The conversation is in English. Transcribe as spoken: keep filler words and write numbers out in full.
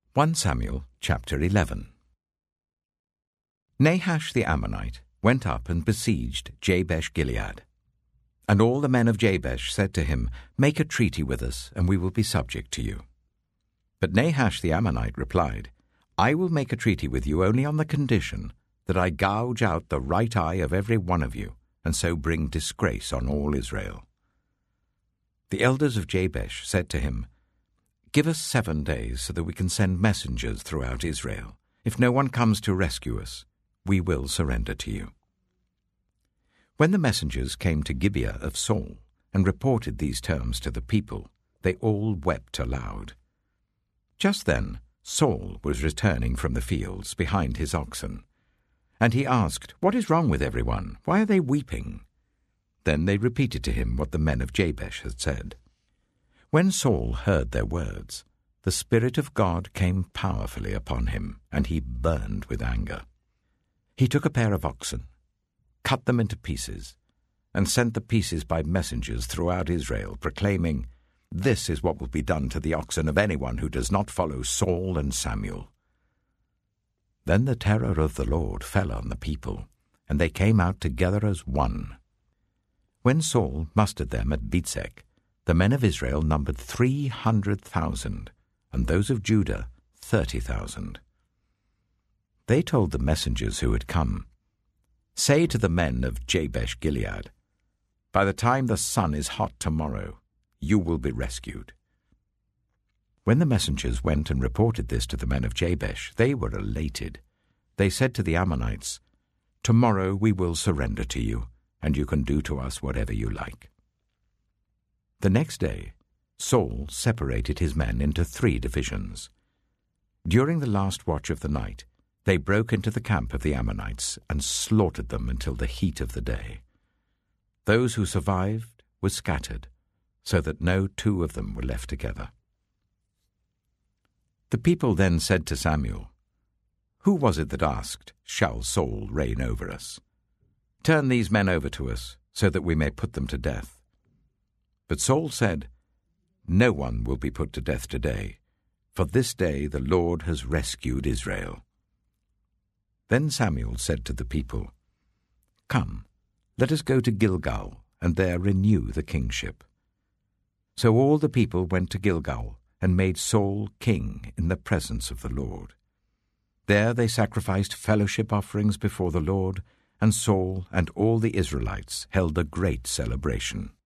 First Samuel chapter eleven. Nahash the Ammonite went up and besieged Jabesh-Gilead. And all the men of Jabesh said to him, "Make a treaty with us, and we will be subject to you." But Nahash the Ammonite replied, "I will make a treaty with you only on the condition that I gouge out the right eye of every one of you, and so bring disgrace on all Israel." The elders of Jabesh said to him, "Give us seven days so that we can send messengers throughout Israel. If no one comes to rescue us, we will surrender to you." When the messengers came to Gibeah of Saul and reported these terms to the people, they all wept aloud. Just then Saul was returning from the fields behind his oxen, and he asked, "What is wrong with everyone? Why are they weeping?" Then they repeated to him what the men of Jabesh had said. When Saul heard their words, the Spirit of God came powerfully upon him, and he burned with anger. He took a pair of oxen, cut them into pieces, and sent the pieces by messengers throughout Israel, proclaiming, "This is what will be done to the oxen of anyone who does not follow Saul and Samuel." Then the terror of the Lord fell on the people, and they came out together as one. When Saul mustered them at Bezek, the men of Israel numbered three hundred thousand, and those of Judah thirty thousand. They told the messengers who had come, "Say to the men of Jabesh-Gilead, by the time the sun is hot tomorrow, you will be rescued." When the messengers went and reported this to the men of Jabesh, they were elated. They said to the Ammonites, "Tomorrow we will surrender to you, and you can do to us whatever you like." The next day, Saul separated his men into three divisions. During the last watch of the night, they broke into the camp of the Ammonites and slaughtered them until the heat of the day. Those who survived were scattered, so that no two of them were left together. The people then said to Samuel, "Who was it that asked, 'Shall Saul reign over us?' Turn these men over to us, so that we may put them to death." But Saul said, "No one will be put to death today, for this day the Lord has rescued Israel." Then Samuel said to the people, "Come, let us go to Gilgal, and there renew the kingship." So all the people went to Gilgal, and made Saul king in the presence of the Lord. There they sacrificed fellowship offerings before the Lord, and Saul and all the Israelites held a great celebration.